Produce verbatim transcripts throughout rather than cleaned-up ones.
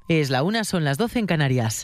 Es la una, son las doce en Canarias.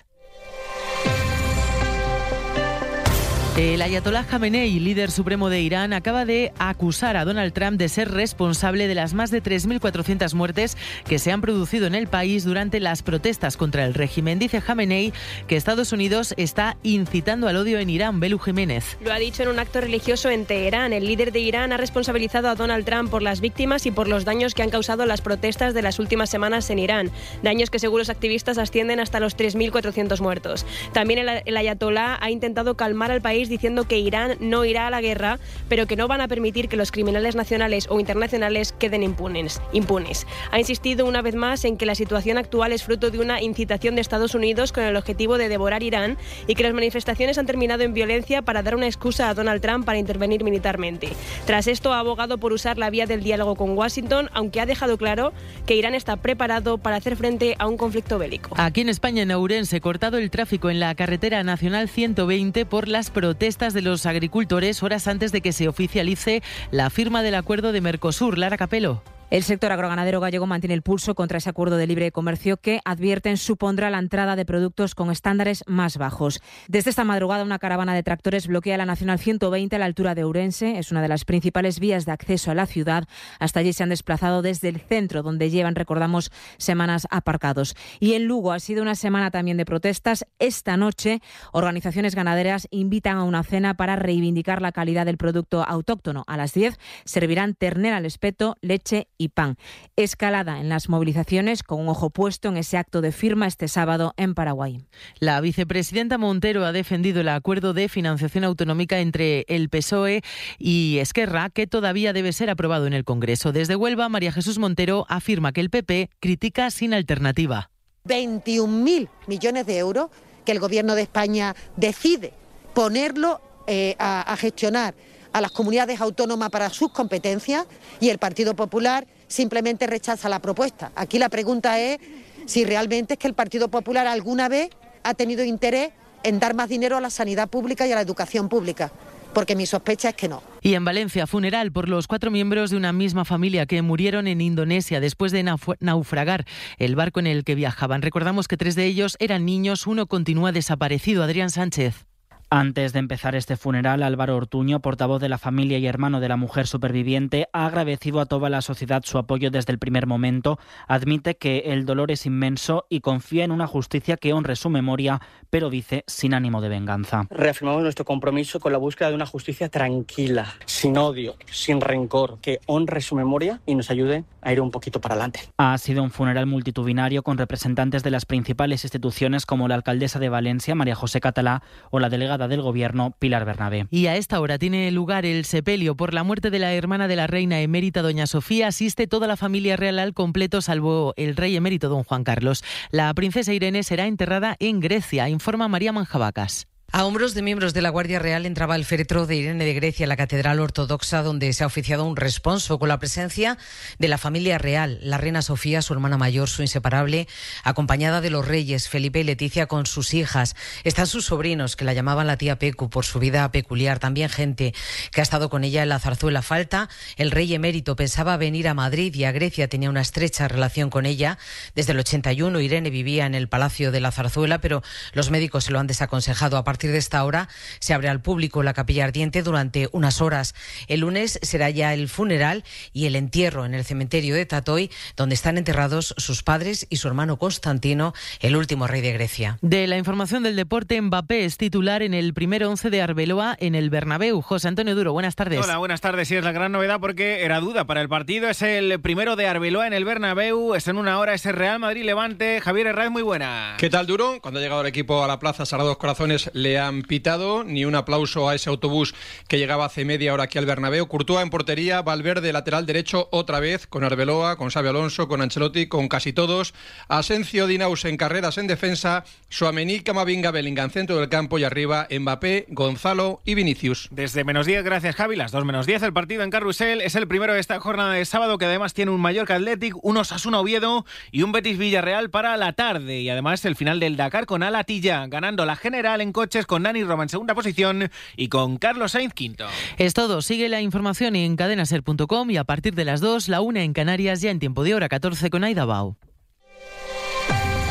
El ayatolá Jamenei, líder supremo de Irán, acaba de acusar a Donald Trump de ser responsable de las más de tres mil cuatrocientas muertes que se han producido en el país durante las protestas contra el régimen. Dice Jamenei que Estados Unidos está incitando al odio en Irán. Belu Jiménez. Lo ha dicho en un acto religioso en Teherán. El líder de Irán ha responsabilizado a Donald Trump por las víctimas y por los daños que han causado las protestas de las últimas semanas en Irán. Daños que, según los activistas, ascienden hasta los tres mil cuatrocientos muertos. También el, el ayatolá ha intentado calmar al país diciendo que Irán no irá a la guerra, pero que no van a permitir que los criminales nacionales o internacionales queden impunes. impunes. Ha insistido una vez más en que la situación actual es fruto de una incitación de Estados Unidos con el objetivo de devorar Irán y que las manifestaciones han terminado en violencia para dar una excusa a Donald Trump para intervenir militarmente. Tras esto, ha abogado por usar la vía del diálogo con Washington, aunque ha dejado claro que Irán está preparado para hacer frente a un conflicto bélico. Aquí en España, en Ourense, cortado el tráfico en la carretera nacional ciento veinte por las protestas de los agricultores horas antes de que se oficialice la firma del acuerdo de Mercosur. Lara Capelo. El sector agroganadero gallego mantiene el pulso contra ese acuerdo de libre comercio que, advierten, supondrá la entrada de productos con estándares más bajos. Desde esta madrugada, una caravana de tractores bloquea la Nacional ciento veinte a la altura de Ourense. Es una de las principales vías de acceso a la ciudad. Hasta allí se han desplazado desde el centro, donde llevan, recordamos, semanas aparcados. Y en Lugo ha sido una semana también de protestas. Esta noche, organizaciones ganaderas invitan a una cena para reivindicar la calidad del producto autóctono. A las diez servirán ternera al espeto, leche y pan. Escalada en las movilizaciones, con un ojo puesto en ese acto de firma este sábado en Paraguay. La vicepresidenta Montero ha defendido el acuerdo de financiación autonómica entre el P S O E y Esquerra, que todavía debe ser aprobado en el Congreso. Desde Huelva, María Jesús Montero afirma que el P P critica sin alternativa. veintiún mil millones de euros que el Gobierno de España decide ponerlo eh, a, a gestionar a las comunidades autónomas para sus competencias, y el Partido Popular simplemente rechaza la propuesta. Aquí la pregunta es si realmente es que el Partido Popular alguna vez ha tenido interés en dar más dinero a la sanidad pública y a la educación pública, porque mi sospecha es que no. Y en Valencia, funeral por los cuatro miembros de una misma familia que murieron en Indonesia después de naufragar el barco en el que viajaban. Recordamos que tres de ellos eran niños, uno continúa desaparecido. Adrián Sánchez. Antes de empezar este funeral, Álvaro Ortuño, portavoz de la familia y hermano de la mujer superviviente, ha agradecido a toda la sociedad su apoyo desde el primer momento. Admite que el dolor es inmenso y confía en una justicia que honre su memoria, pero dice sin ánimo de venganza. Reafirmamos nuestro compromiso con la búsqueda de una justicia tranquila, sin odio, sin rencor, que honre su memoria y nos ayude a ir un poquito para adelante. Ha sido un funeral multitudinario con representantes de las principales instituciones como la alcaldesa de Valencia, María José Catalá, o la delegada del Gobierno, Pilar Bernabé. Y a esta hora tiene lugar el sepelio por la muerte de la hermana de la reina emérita, doña Sofía. Asiste toda la familia real al completo, salvo el rey emérito, don Juan Carlos. La princesa Irene será enterrada en Grecia, informa María Manjabacas. A hombros de miembros de la Guardia Real entraba el féretro de Irene de Grecia en la Catedral Ortodoxa, donde se ha oficiado un responso con la presencia de la familia real, la reina Sofía, su hermana mayor, su inseparable, acompañada de los reyes Felipe y Leticia con sus hijas. Están sus sobrinos, que la llamaban la tía Pecu por su vida peculiar, también gente que ha estado con ella en la zarzuela. Falta el rey emérito, pensaba venir a Madrid y a Grecia, tenía una estrecha relación con ella. Desde el ochenta y uno Irene vivía en el Palacio de la Zarzuela, pero los médicos se lo han desaconsejado. A partir de esta hora se abre al público la capilla ardiente durante unas horas. El lunes será ya el funeral y el entierro en el cementerio de Tatoy, donde están enterrados sus padres y su hermano Constantino, el último rey de Grecia. De la información del deporte, Mbappé es titular en el primer once de Arbeloa en el Bernabéu. José Antonio Duro, buenas tardes. Hola, buenas tardes. Sí, es la gran novedad porque era duda para el partido. Es el primero de Arbeloa en el Bernabéu. Es en una hora ese Real Madrid-Levante. Javier Herráez, muy buena. ¿Qué tal, Duro? Cuando ha llegado el equipo a la plaza Sagrados Corazones le han pitado, ni un aplauso a ese autobús que llegaba hace media hora aquí al Bernabéu. Courtois en portería, Valverde lateral derecho otra vez, con Arbeloa, con Xabi Alonso, con Ancelotti, con casi todos. Asencio, Dinaus en carreras en defensa, Tchouaméni, Camavinga, Bellingham centro del campo y arriba Mbappé, Gonzalo y Vinicius. Desde menos diez, gracias Javi, las dos menos diez, el partido en Carrusel es el primero de esta jornada de sábado, que además tiene un Mallorca Athletic, un Osasuna Oviedo y un Betis Villarreal para la tarde, y además el final del Dakar con Al Attiyah ganando la general en coches con Nani Roma en segunda posición y con Carlos Sainz quinto. Es todo, sigue la información en cadenaser punto com y a partir de las dos, la una en Canarias, ya en tiempo de hora catorce con Aida Bau.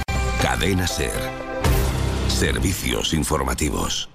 Cadena SER. Servicios informativos.